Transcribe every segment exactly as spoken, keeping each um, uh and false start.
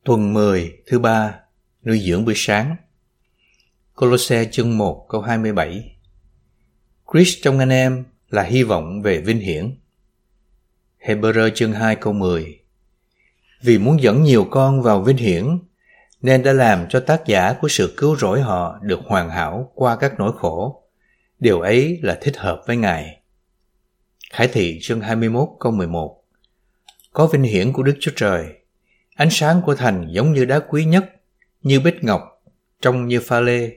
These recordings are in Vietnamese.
Tuần mười, thứ ba, nuôi dưỡng buổi sáng. Cô-lô-se chương một câu hai mươi bảy. Christ trong anh em là hy vọng về vinh hiển. Hê-bơ-rơ chương hai câu mười. Vì muốn dẫn nhiều con vào vinh hiển, nên đã làm cho tác giả của sự cứu rỗi họ được hoàn hảo qua các nỗi khổ. Điều ấy là thích hợp với Ngài. Khải thị chương hai mươi mốt câu mười một. Có vinh hiển của Đức Chúa Trời. Ánh sáng của thành giống như đá quý nhất, như bích ngọc, trông như pha lê.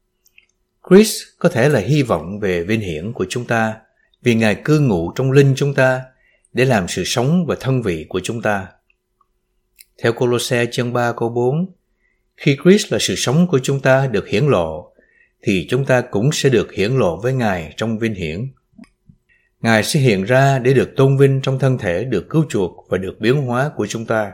Christ có thể là hy vọng về vinh hiển của chúng ta, vì Ngài cư ngụ trong linh chúng ta để làm sự sống và thân vị của chúng ta. Theo Cô-lô-se chương ba câu bốn, khi Christ là sự sống của chúng ta được hiển lộ, thì chúng ta cũng sẽ được hiển lộ với Ngài trong vinh hiển. Ngài sẽ hiện ra để được tôn vinh trong thân thể được cứu chuộc và được biến hóa của chúng ta.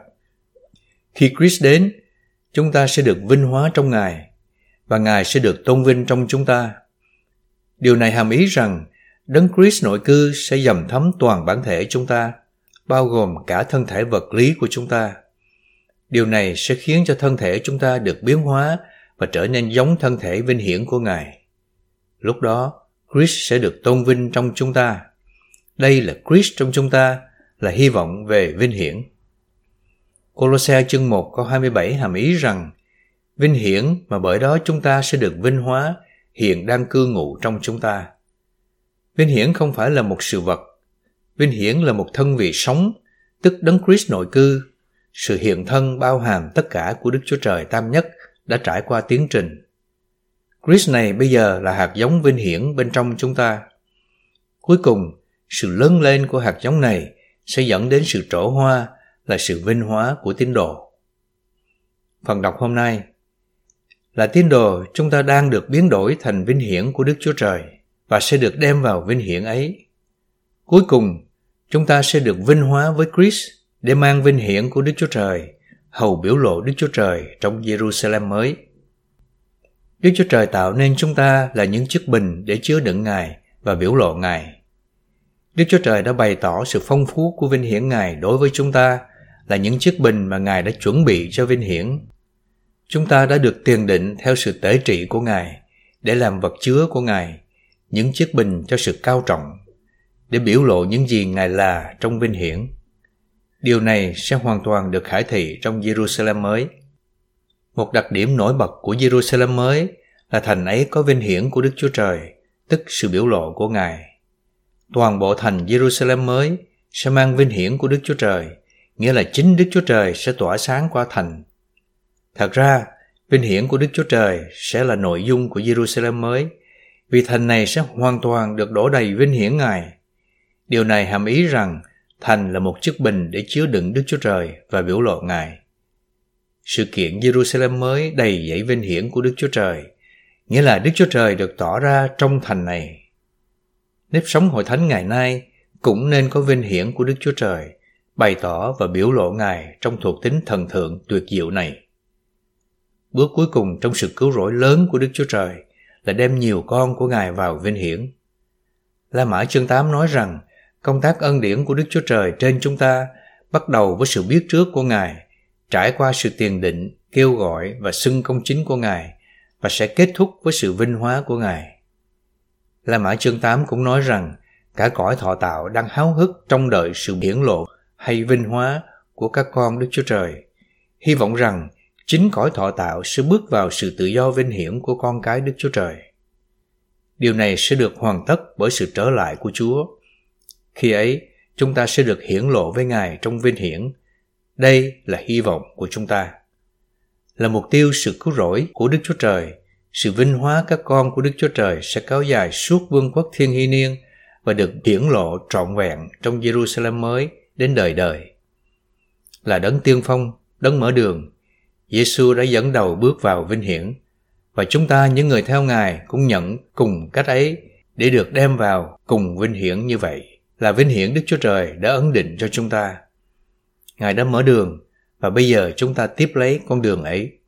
Khi Christ đến, chúng ta sẽ được vinh hóa trong Ngài, và Ngài sẽ được tôn vinh trong chúng ta. Điều này hàm ý rằng Đấng Christ nội cư sẽ dầm thấm toàn bản thể chúng ta, bao gồm cả thân thể vật lý của chúng ta. Điều này sẽ khiến cho thân thể chúng ta được biến hóa và trở nên giống thân thể vinh hiển của Ngài. Lúc đó, Christ sẽ được tôn vinh trong chúng ta. Đây là Christ trong chúng ta, là hy vọng về vinh hiển. Cô-lô-se chương một câu hai mươi bảy hàm ý rằng vinh hiển mà bởi đó chúng ta sẽ được vinh hóa hiện đang cư ngụ trong chúng ta. Vinh hiển không phải là một sự vật. Vinh hiển là một thân vị sống, tức Đấng Christ nội cư. Sự hiện thân bao hàm tất cả của Đức Chúa Trời Tam Nhất đã trải qua tiến trình. Christ này bây giờ là hạt giống vinh hiển bên trong chúng ta. Cuối cùng, sự lớn lên của hạt giống này sẽ dẫn đến sự trổ hoa, là sự vinh hóa của tín đồ. Phần đọc hôm nay là tín đồ chúng ta đang được biến đổi thành vinh hiển của Đức Chúa Trời và sẽ được đem vào vinh hiển ấy. Cuối cùng, chúng ta sẽ được vinh hóa với Christ để mang vinh hiển của Đức Chúa Trời, hầu biểu lộ Đức Chúa Trời trong Giê-ru-sa-lem mới. Đức Chúa Trời tạo nên chúng ta là những chiếc bình để chứa đựng Ngài và biểu lộ Ngài. Đức Chúa Trời đã bày tỏ sự phong phú của vinh hiển Ngài đối với chúng ta là những chiếc bình mà Ngài đã chuẩn bị cho vinh hiển. Chúng ta đã được tiền định theo sự tế trị của Ngài để làm vật chứa của Ngài, những chiếc bình cho sự cao trọng, để biểu lộ những gì Ngài là trong vinh hiển. Điều này sẽ hoàn toàn được khải thị trong Giê-ru-sa-lem mới. Một đặc điểm nổi bật của Giê-ru-sa-lem mới là thành ấy có vinh hiển của Đức Chúa Trời, tức sự biểu lộ của Ngài. Toàn bộ thành Giê-ru-sa-lem mới sẽ mang vinh hiển của Đức Chúa Trời, nghĩa là chính Đức Chúa Trời sẽ tỏa sáng qua thành. Thật ra, vinh hiển của Đức Chúa Trời sẽ là nội dung của Giê-ru-sa-lem mới, vì thành này sẽ hoàn toàn được đổ đầy vinh hiển Ngài. Điều này hàm ý rằng thành là một chiếc bình để chứa đựng Đức Chúa Trời và biểu lộ Ngài. Sự kiện Giê-ru-sa-lem mới đầy dẫy vinh hiển của Đức Chúa Trời, nghĩa là Đức Chúa Trời được tỏ ra trong thành này. Nếp sống hội thánh ngày nay cũng nên có vinh hiển của Đức Chúa Trời, bày tỏ và biểu lộ Ngài trong thuộc tính thần thượng tuyệt diệu này. Bước cuối cùng trong sự cứu rỗi lớn của Đức Chúa Trời là đem nhiều con của Ngài vào vinh hiển. La-mã chương tám nói rằng công tác ân điển của Đức Chúa Trời trên chúng ta bắt đầu với sự biết trước của Ngài, trải qua sự tiền định, kêu gọi và xưng công chính của Ngài, và sẽ kết thúc với sự vinh hóa của Ngài. La-mã chương tám cũng nói rằng cả cõi thọ tạo đang háo hức trông đợi sự hiển lộ hay vinh hóa của các con Đức Chúa Trời, hy vọng rằng chính cõi thọ tạo sẽ bước vào sự tự do vinh hiển của con cái Đức Chúa Trời. Điều này sẽ được hoàn tất bởi sự trở lại của Chúa. Khi ấy, chúng ta sẽ được hiển lộ với Ngài trong vinh hiển. Đây là hy vọng của chúng ta. Là mục tiêu sự cứu rỗi của Đức Chúa Trời, sự vinh hóa các con của Đức Chúa Trời sẽ kéo dài suốt vương quốc thiên hy niên và được hiển lộ trọn vẹn trong Giê-ru-sa-lem mới đến đời đời. Là đấng tiên phong, đấng mở đường, Giê-xu đã dẫn đầu bước vào vinh hiển, và chúng ta những người theo Ngài cũng nhận cùng cách ấy để được đem vào cùng vinh hiển như vậy, là vinh hiển Đức Chúa Trời đã ấn định cho chúng ta. Ngài đã mở đường, và bây giờ chúng ta tiếp lấy con đường ấy.